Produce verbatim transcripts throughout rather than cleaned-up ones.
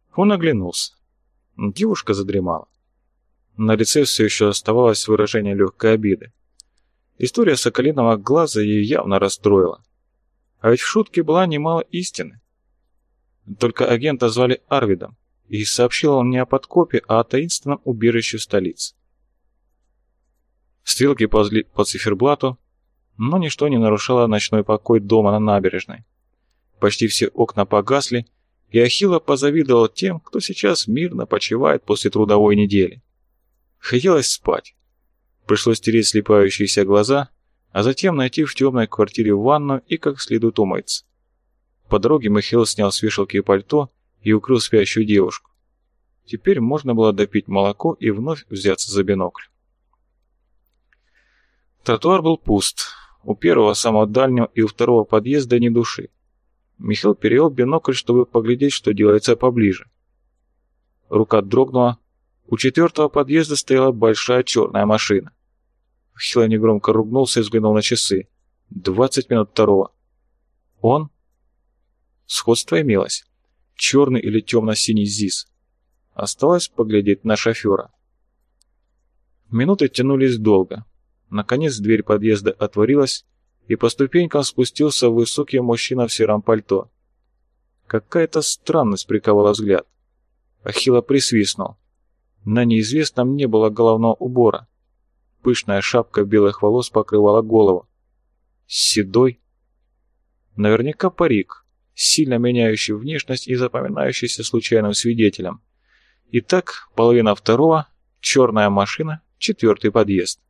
Он оглянулся. Девушка задремала. На лице все еще оставалось выражение легкой обиды. История соколиного глаза ее явно расстроила. А ведь в шутке была немало истины. Только агента звали Арвидом, и сообщил он не о подкопе, а о таинственном убежище в столице. Стрелки ползли по циферблату, но ничто не нарушало ночной покой дома на набережной. Почти все окна погасли, и Ахилла позавидовал тем, кто сейчас мирно почивает после трудовой недели. Хотелось спать. Пришлось стереть слепающиеся глаза, а затем найти в темной квартире ванну и как следует умыться. По дороге Михаил снял с вешалки пальто и укрыл спящую девушку. Теперь можно было допить молоко и вновь взяться за бинокль. Тротуар был пуст. У первого, самого дальнего, и у второго подъезда ни души. Михаил перевел бинокль, чтобы поглядеть, что делается поближе. Рука дрогнула. У четвертого подъезда стояла большая черная машина. Михаил негромко ругнулся и взглянул на часы. Двадцать минут второго. Он? Сходство имелось. Черный или темно-синий ЗИС. Осталось поглядеть на шофера. Минуты тянулись долго. Наконец дверь подъезда отворилась, и по ступенькам спустился высокий мужчина в сером пальто. Какая-то странность приковала взгляд. Ахилла присвистнул. На неизвестном не было головного убора. Пышная шапка белых волос покрывала голову. Седой. Наверняка парик, сильно меняющий внешность и запоминающийся случайным свидетелем. Итак, половина второго, черная машина, четвертый подъезд.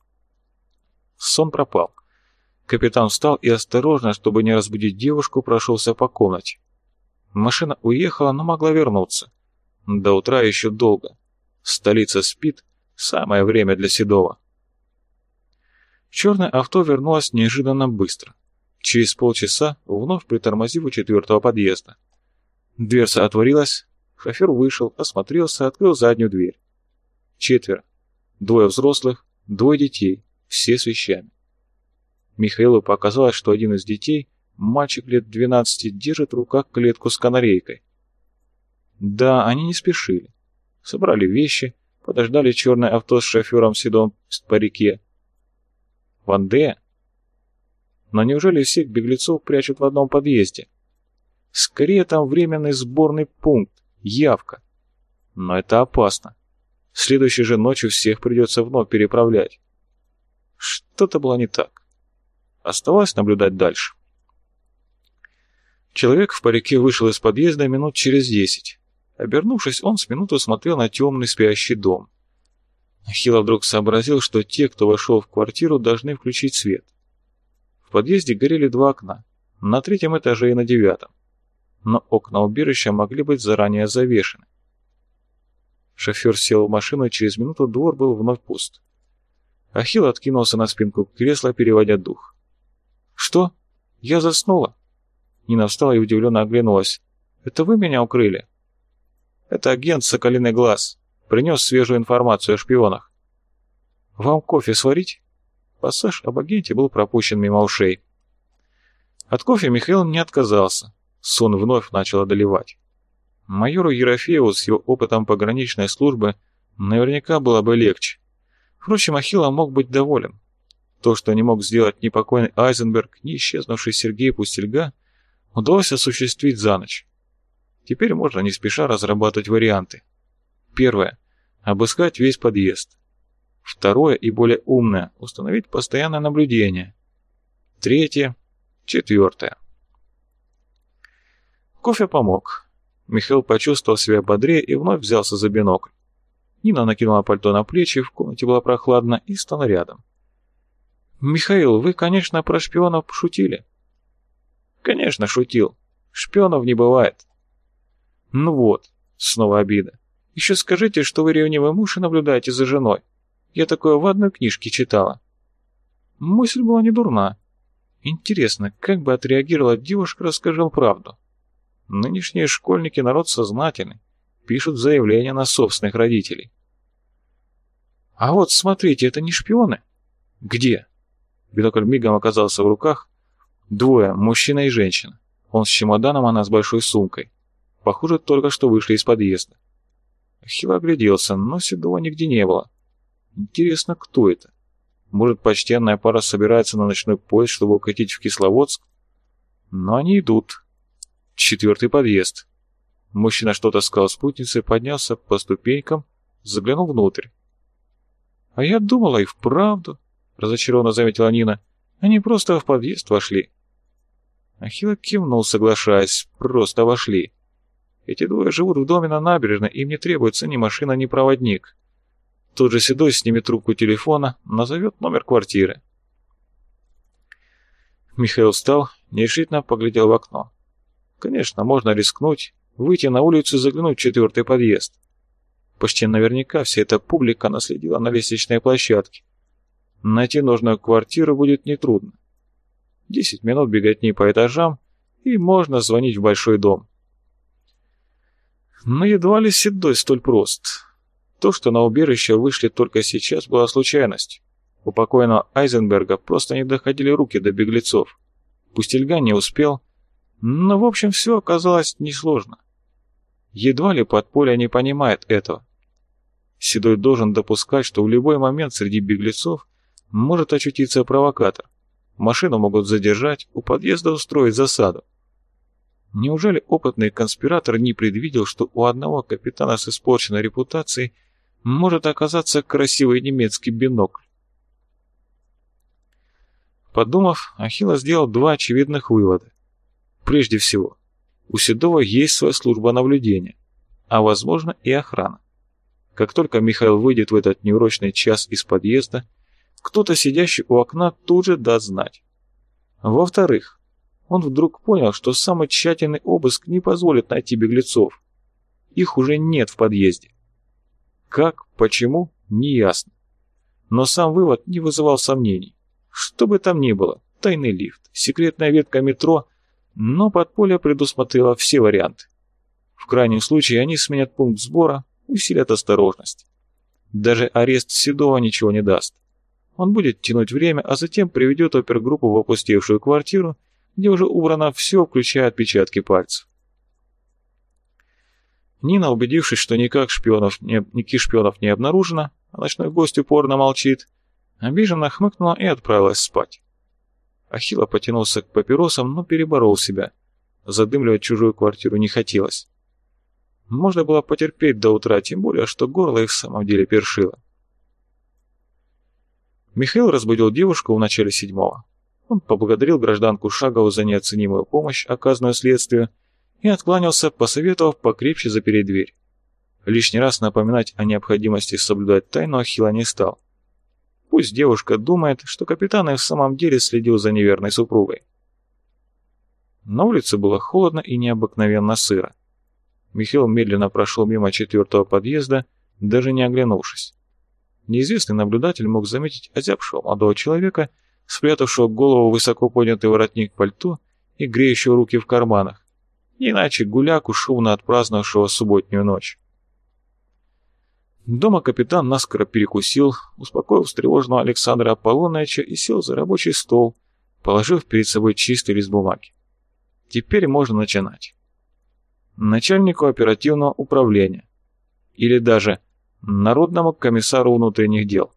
Сон пропал. Капитан встал и осторожно, чтобы не разбудить девушку, прошелся по комнате. Машина уехала, но могла вернуться. До утра еще долго. Столица спит, самое время для Седова. Черное авто вернулось неожиданно быстро. Через полчаса, вновь притормозив у четвертого подъезда. Дверца отворилась, шофер вышел, осмотрелся, открыл заднюю дверь. Четверо. Двое взрослых, двое детей, все с вещами. Михаилу показалось, что один из детей, мальчик лет двенадцати, держит в руках клетку с канарейкой. Да, они не спешили. Собрали вещи, подождали черное авто с шофером в седом парике. Вандея? Но неужели всех беглецов прячут в одном подъезде? Скорее там временный сборный пункт, явка. Но это опасно. Следующей же ночью всех придется вновь переправлять. Что-то было не так. Оставалось наблюдать дальше. Человек в парике вышел из подъезда минут через десять. Обернувшись, он с минуту смотрел на темный спящий дом. Ахилла вдруг сообразил, что те, кто вошел в квартиру, должны включить свет. В подъезде горели два окна, на третьем этаже и на девятом. Но окна убежища могли быть заранее завешены. Шофер сел в машину, и через минуту двор был вновь пуст. Ахилл откинулся на спинку кресла, переводя дух. «Что? Я заснула?» Нина встала и удивленно оглянулась. «Это вы меня укрыли?» «Это агент «Соколиный глаз». Принес свежую информацию о шпионах». «Вам кофе сварить?» Пассаж об агенте был пропущен мимо ушей. От кофе Михаил не отказался. Сон вновь начал одолевать. Майору Ерофееву с его опытом пограничной службы наверняка было бы легче. Впрочем, Ахилла мог быть доволен. То, что не мог сделать ни покойный Айзенберг, ни исчезнувший Сергей Пустельга, удалось осуществить за ночь. Теперь можно не спеша разрабатывать варианты. Первое. Обыскать весь подъезд. Второе и более умное. Установить постоянное наблюдение. Третье. Четвертое. Кофе помог. Михаил почувствовал себя бодрее и вновь взялся за бинокль. Нина накинула пальто на плечи, в комнате было прохладно, и стала рядом. «Михаил, вы, конечно, про шпионов шутили?» «Конечно, шутил. Шпионов не бывает». «Ну вот», — снова обида. «Еще скажите, что вы ревнивый муж и наблюдаете за женой. Я такое в одной книжке читала». Мысль была не дурна. Интересно, как бы отреагировала девушка, расскажем правду. Нынешние школьники народ сознательный, пишут заявления на собственных родителей. «А вот, смотрите, это не шпионы?» «Где?» Бинокль мигом оказался в руках. Двое, мужчина и женщина. Он с чемоданом, она с большой сумкой. Похоже, только что вышли из подъезда. Ахилл огляделся, но Седова нигде не было. Интересно, кто это? Может, почтенная пара собирается на ночной поезд, чтобы укатить в Кисловодск? Но они идут. Четвертый подъезд. Мужчина что-то сказал спутнице, поднялся по ступенькам, заглянул внутрь. «А я думала и вправду», — разочарованно заметила Нина. «Они просто в подъезд вошли». Ахилл кивнул, соглашаясь. «Просто вошли. Эти двое живут в доме на набережной, им не требуется ни машина, ни проводник. Тот же Седой снимет трубку телефона, назовет номер квартиры». Михаил встал, нерешительно поглядел в окно. Конечно, можно рискнуть, выйти на улицу и заглянуть в четвертый подъезд. Почти наверняка вся эта публика наследила на лестничной площадке. Найти нужную квартиру будет нетрудно. Десять минут беготни по этажам, и можно звонить в большой дом. Но едва ли Седой столь прост. То, что на убежище вышли только сейчас, была случайностью. У покойного Айзенберга просто не доходили руки до беглецов. Пустельга не успел, но в общем все оказалось несложно. Едва ли подполье не понимает этого. Седой должен допускать, что в любой момент среди беглецов может очутиться провокатор. Машину могут задержать, у подъезда устроить засаду. Неужели опытный конспиратор не предвидел, что у одного капитана с испорченной репутацией может оказаться красивый немецкий бинокль? Подумав, Ахилл сделал два очевидных вывода. Прежде всего, у Седова есть своя служба наблюдения, а возможно и охрана. Как только Михаил выйдет в этот неурочный час из подъезда, кто-то, сидящий у окна, тут же даст знать. Во-вторых, он вдруг понял, что самый тщательный обыск не позволит найти беглецов. Их уже нет в подъезде. Как, почему, неясно. Но сам вывод не вызывал сомнений. Что бы там ни было, тайный лифт, секретная ветка метро, но подполье предусмотрело все варианты. В крайнем случае они сменят пункт сбора, усилят осторожность. Даже арест Седова ничего не даст. Он будет тянуть время, а затем приведет опергруппу в опустевшую квартиру, где уже убрано все, включая отпечатки пальцев. Нина, убедившись, что никак шпионов не, никаких шпионов не обнаружено, а ночной гость упорно молчит, обиженно хмыкнула и отправилась спать. Ахилл потянулся к папиросам, но переборол себя. Задымливать чужую квартиру не хотелось. Можно было потерпеть до утра, тем более, что горло и в самом деле першило. Михаил разбудил девушку в начале седьмого. Он поблагодарил гражданку Шагову за неоценимую помощь, оказанную следствию, и откланялся, посоветовав покрепче запереть дверь. Лишний раз напоминать о необходимости соблюдать тайну Ахилл не стал. Пусть девушка думает, что капитан и в самом деле следил за неверной супругой. На улице было холодно и необыкновенно сыро. Михаил медленно прошел мимо четвертого подъезда, даже не оглянувшись. Неизвестный наблюдатель мог заметить озябшего молодого человека, спрятавшего голову в высоко поднятый воротник пальто и греющего руки в карманах, не иначе гуляку, шумно отпраздновавшего субботнюю ночь. Дома капитан наскоро перекусил, успокоил встревоженного Александра Аполлоновича и сел за рабочий стол, положив перед собой чистый лист бумаги. Теперь можно начинать. Начальнику оперативного управления или даже Народному комиссару внутренних дел.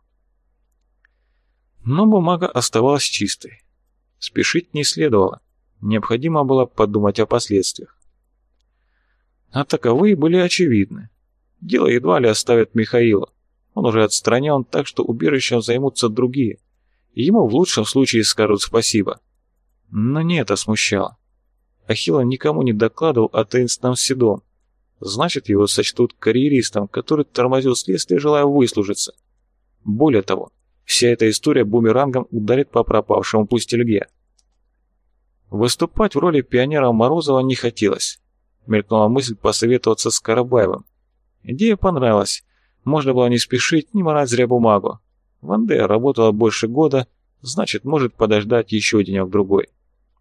Но бумага оставалась чистой. Спешить не следовало. Необходимо было подумать о последствиях. А таковые были очевидны. Дело едва ли оставят Михаила. Он уже отстранен, так что убежищем займутся другие. Ему в лучшем случае скажут спасибо. Но не это смущало. Ахилл никому не докладывал о таинственном Седом. Значит, его сочтут карьеристом, который тормозил следствие, желая выслужиться. Более того, вся эта история бумерангом ударит по пропавшему Пустельге. Выступать в роли пионера Морозова не хотелось. Мелькнула мысль посоветоваться с Карабаевым. Идея понравилась. Можно было не спешить, не морать зря бумагу. Вандея работала больше года, значит, может подождать еще денек-другой.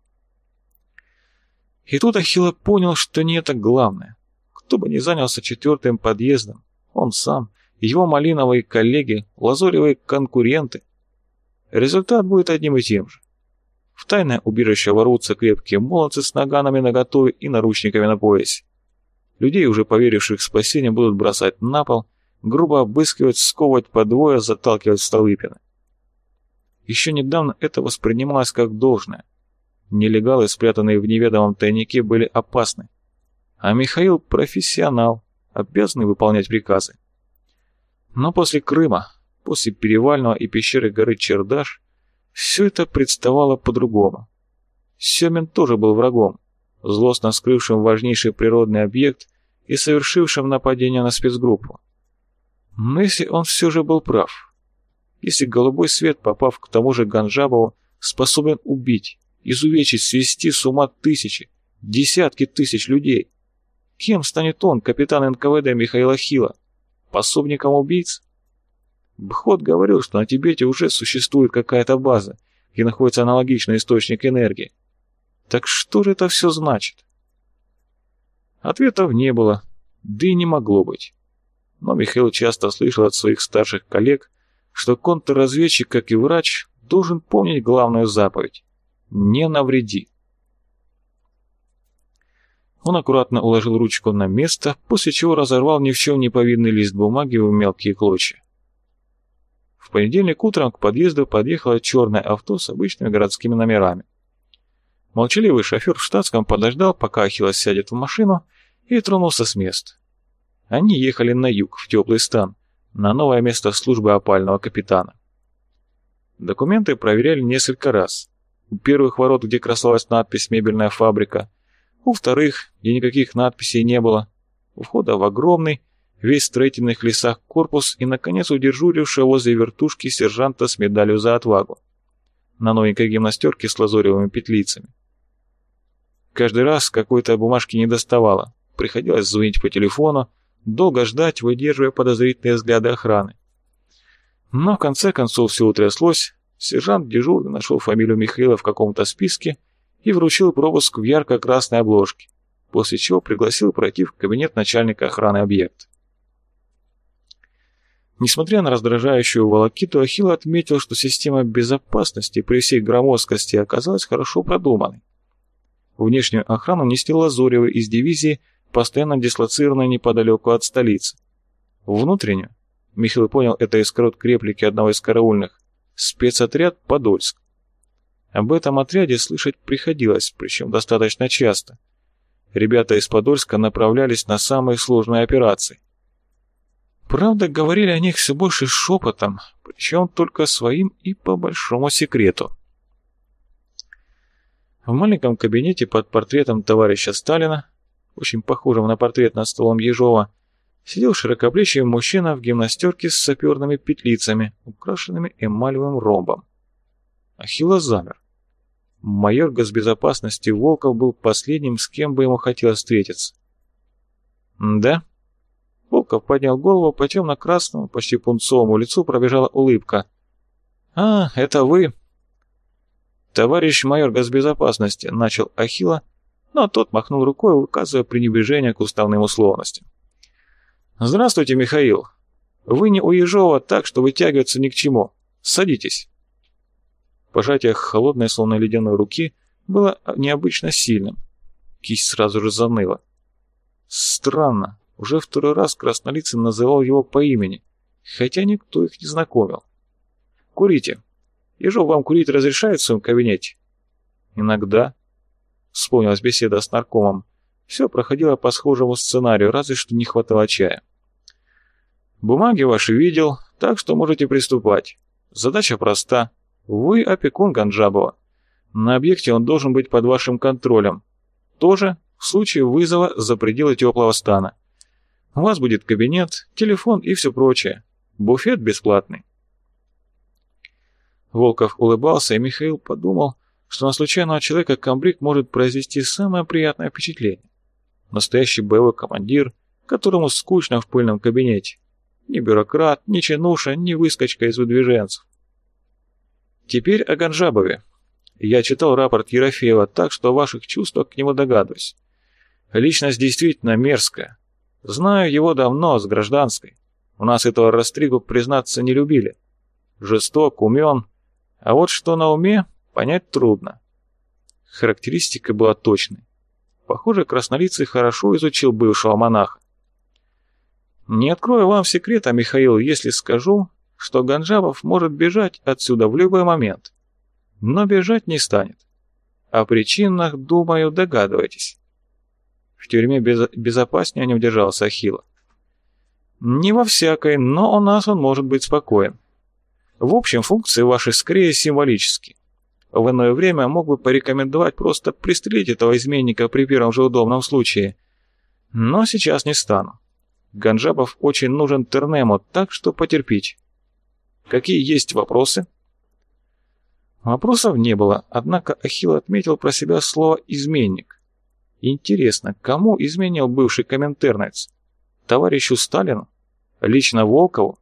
И тут Ахилл понял, что не это главное. Кто бы ни занялся четвертым подъездом, он сам, его малиновые коллеги, лазоревые конкуренты, результат будет одним и тем же. В тайное убежище ворвутся крепкие молодцы с наганами наготове и наручниками на поясе. Людей, уже поверивших в спасение, будут бросать на пол, грубо обыскивать, сковывать по двое, заталкивать в Столыпино. Еще недавно это воспринималось как должное. Нелегалы, спрятанные в неведомом тайнике, были опасны. А Михаил – профессионал, обязанный выполнять приказы. Но после Крыма, после Перевального и пещеры горы Чердаш, все это представало по-другому. Семин тоже был врагом, злостно скрывшим важнейший природный объект и совершившим нападение на спецгруппу. Но если он все же был прав, если голубой свет, попав к тому же Ганджабову, способен убить, изувечить, свести с ума тысячи, десятки тысяч людей, кем станет он, капитан эн ка вэ дэ Михаил Ахилла? Пособником убийц? Бхот говорил, что на Тибете уже существует какая-то база, где находится аналогичный источник энергии. Так что же это все значит? Ответов не было, да и не могло быть. Но Михаил часто слышал от своих старших коллег, что контрразведчик, как и врач, должен помнить главную заповедь – не навреди. Он аккуратно уложил ручку на место, после чего разорвал ни в чем не повинный лист бумаги в мелкие клочья. В понедельник утром к подъезду подъехало черное авто с обычными городскими номерами. Молчаливый шофер в штатском подождал, пока Ахилла сядет в машину, и тронулся с места. Они ехали на юг, в теплый стан, на новое место службы опального капитана. Документы проверяли несколько раз. У первых ворот, где красовалась надпись «Мебельная фабрика», у вторых, где никаких надписей не было, у входа в огромный, весь в строительных лесах корпус и, наконец, у дежурившего возле вертушки сержанта с медалью за отвагу на новенькой гимнастерке с лазоревыми петлицами. Каждый раз какой-то бумажки не доставало, приходилось звонить по телефону, долго ждать, выдерживая подозрительные взгляды охраны. Но в конце концов все утряслось, сержант дежурный нашел фамилию Михаила в каком-то списке и вручил пропуск в ярко-красной обложке, после чего пригласил пройти в кабинет начальника охраны объекта. Несмотря на раздражающую волокиту, Ахилл отметил, что система безопасности при всей громоздкости оказалась хорошо продуманной. Внешнюю охрану несли Лазоревы из дивизии, постоянно дислоцированной неподалеку от столицы. Внутреннюю, Михаил понял это из короткой реплики одного из караульных, спецотряд «Подольск». Об этом отряде слышать приходилось, причем достаточно часто. Ребята из Подольска направлялись на самые сложные операции. Правда, говорили о них все больше шепотом, причем только своим и по большому секрету. В маленьком кабинете под портретом товарища Сталина, очень похожим на портрет над столом Ежова, сидел широкоплечий мужчина в гимнастерке с саперными петлицами, украшенными эмалевым ромбом. Ахилла замер. Майор госбезопасности Волков был последним, с кем бы ему хотелось встретиться. «Да?» Волков поднял голову, по темно-красному, почти пунцовому лицу пробежала улыбка. «А, это вы?» «Товарищ майор госбезопасности», — начал Ахилла, но тот махнул рукой, указывая пренебрежение к уставным условностям. «Здравствуйте, Михаил. Вы не у Ежова, так что вытягиваться ни к чему. Садитесь». Пожатие холодной, словно ледяной руки, было необычно сильным. Кисть сразу же заныла. Странно, уже второй раз Краснолицый называл его по имени, хотя никто их не знакомил. «Курите. Ежов вам курить разрешает в своем кабинете?» «Иногда», — вспомнилась беседа с наркомом. Все проходило по схожему сценарию, разве что не хватало чая. «Бумаги ваши видел, так что можете приступать. Задача проста. Вы опекун Ганджабова. На объекте он должен быть под вашим контролем. Тоже в случае вызова за пределы теплого стана. У вас будет кабинет, телефон и все прочее. Буфет бесплатный». Волков улыбался, и Михаил подумал, что на случайного человека комбриг может произвести самое приятное впечатление. Настоящий боевой командир, которому скучно в пыльном кабинете. Ни бюрократ, ни чинуша, ни выскочка из выдвиженцев. Теперь о Ганджабове. Я читал рапорт Ерофеева, так что о ваших чувствах к нему догадываюсь. Личность действительно мерзкая. Знаю его давно, с гражданской. У нас этого Растригу, признаться, не любили. Жесток, умен. А вот что на уме, понять трудно. Характеристика была точной. Похоже, краснолицый хорошо изучил бывшего монаха. Не открою вам секрета, Михаил, если скажу, что Ганджабов может бежать отсюда в любой момент. Но бежать не станет. О причинах, думаю, догадываетесь. В тюрьме без... безопаснее не удержался Ахилла. Не во всякой, но у нас он может быть спокоен. В общем, функции ваши скорее символические. В иное время мог бы порекомендовать просто пристрелить этого изменника при первом же удобном случае. Но сейчас не стану. Ганджабов очень нужен Тернему, так что потерпите. Какие есть вопросы? Вопросов не было, однако Ахилл отметил про себя слово «изменник». Интересно, кому изменил бывший коминтернец? Товарищу Сталину? Лично Волкову?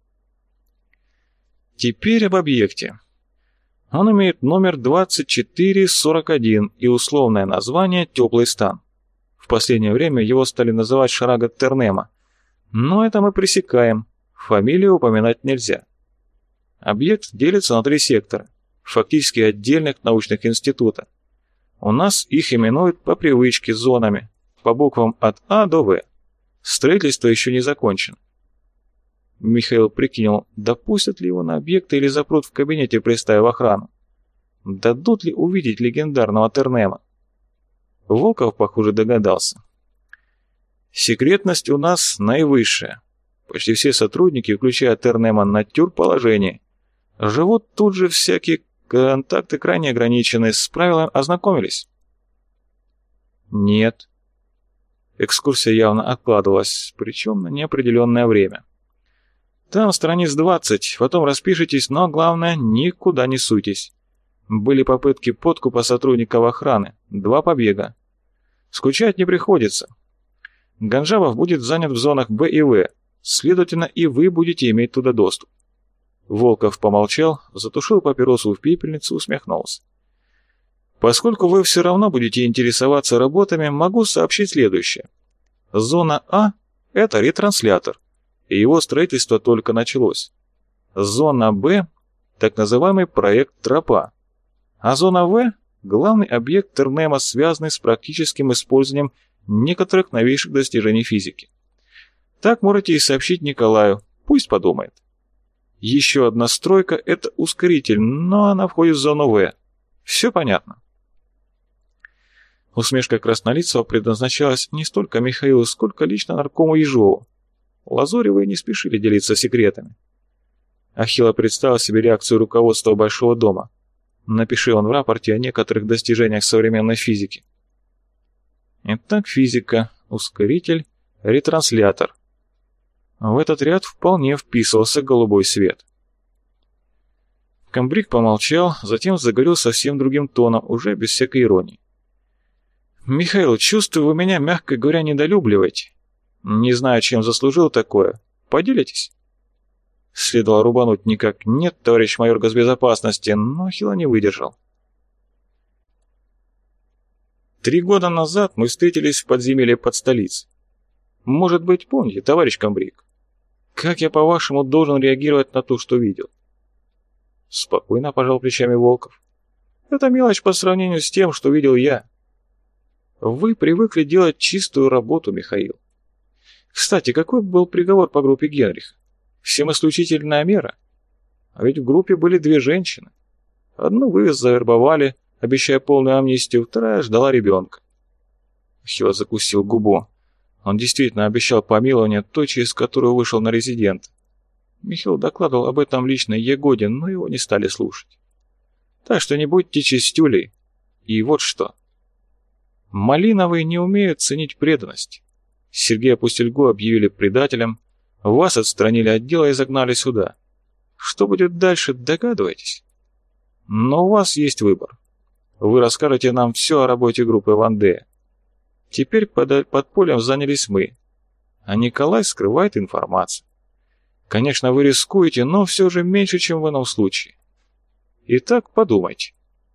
Теперь об объекте. Он имеет номер двадцать четыре сорок один и условное название «Теплый стан». В последнее время его стали называть Шарага Тернема. Но это мы пресекаем, фамилию упоминать нельзя. Объект делится на три сектора, фактически отдельных научных института. У нас их именуют по привычке зонами, по буквам от А до В. Строительство еще не закончено. Михаил прикинул, допустят ли его на объект или запрут в кабинете, приставив охрану. Дадут ли увидеть легендарного Тернема? Волков, похоже, догадался. Секретность у нас наивысшая. Почти все сотрудники, включая Тернема, на тюрположении. Живут тут же, всякие контакты крайне ограничены. С правилами ознакомились? Нет. Экскурсия явно откладывалась, причем на неопределенное время. Там страниц двадцать, потом распишитесь, но главное, никуда не суйтесь. Были попытки подкупа сотрудников охраны, два побега. Скучать не приходится. Ганджабов будет занят в зонах Б и В, следовательно, и вы будете иметь туда доступ. Волков помолчал, затушил папиросу в пепельницу, усмехнулся. Поскольку вы все равно будете интересоваться работами, могу сообщить следующее. Зона А – это ретранслятор, и его строительство только началось. Зона Б – так называемый проект «Тропа». А зона В – главный объект Тернема, связанный с практическим использованием некоторых новейших достижений физики. Так можете и сообщить Николаю, пусть подумает. Еще одна стройка – это ускоритель, но она входит в зону В. Все понятно. Усмешка Краснолицего предназначалась не столько Михаилу, сколько лично наркому Ежову. Лазоревы не спешили делиться секретами. Ахилла представил себе реакцию руководства Большого дома. Напиши он в рапорте о некоторых достижениях современной физики. Итак, физика, ускоритель, ретранслятор. В этот ряд вполне вписывался голубой свет. Комбриг помолчал, затем заговорил совсем другим тоном, уже без всякой иронии. «Михаил, чувствую, вы меня, мягко говоря, недолюбливаете. Не знаю, чем заслужил такое. Поделитесь?» Следовало рубануть никак «нет, товарищ майор госбезопасности», но Ахилла не выдержал. Три года назад мы встретились в подземелье под столицей. Может быть, помните, товарищ комбриг? Как я, по-вашему, должен реагировать на то, что видел? Спокойно пожал плечами Волков. Это мелочь по сравнению с тем, что видел я. Вы привыкли делать чистую работу, Михаил. Кстати, какой был приговор по группе Генриха? Всем исключительная мера. А ведь в группе были две женщины. Одну вы завербовали, обещая полную амнистию, вторая ждала ребенка. Ахилл закусил губу. Он действительно обещал помилование той, через которую вышел на резидент. Михаил докладывал об этом лично Егоде, но его не стали слушать. Так что не будьте чистюлей. И вот что. Малиновые не умеют ценить преданность. Сергея Пустельгу объявили предателем, вас отстранили от дела и загнали сюда. Что будет дальше, догадываетесь? Но у вас есть выбор. Вы расскажете нам все о работе группы Вандея. Теперь под подпольем занялись мы, а Николай скрывает информацию. Конечно, вы рискуете, но все же меньше, чем в ином случае. Итак, подумайте.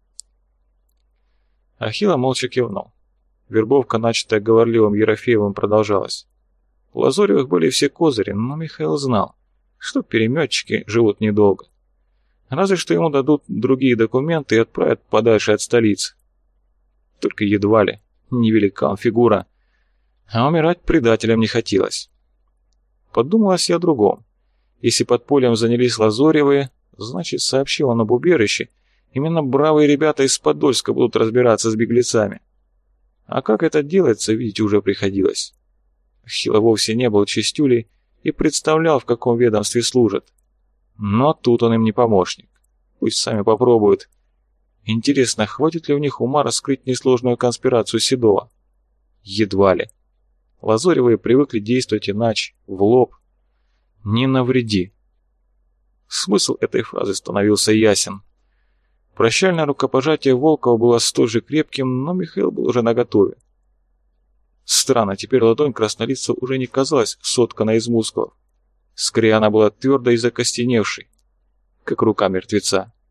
Ахилла молча кивнул. Вербовка, начатая говорливым Ерофеевым, продолжалась. У Лазоревых были все козыри, но Михаил знал, что переметчики живут недолго. Разве что ему дадут другие документы и отправят подальше от столицы. Только едва ли. Невелика он фигура. А умирать предателем не хотелось. Подумалось я о другом. Если под полем занялись Лазоревые, значит, сообщил он об убежище. Именно бравые ребята из Подольска будут разбираться с беглецами. А как это делается, видеть уже приходилось. Хило вовсе не был чистюлей и представлял, в каком ведомстве служит. Но тут он им не помощник. Пусть сами попробуют. Интересно, хватит ли у них ума раскрыть несложную конспирацию Седова? Едва ли. Лазоревые привыкли действовать иначе, в лоб. Не навреди. Смысл этой фразы становился ясен. Прощальное рукопожатие Волкова было столь же крепким, но Михаил был уже наготове. Странно, теперь ладонь краснолицего уже не казалась сотканной из мускулов. Скорее, она была твердой и закостеневшей, как рука мертвеца.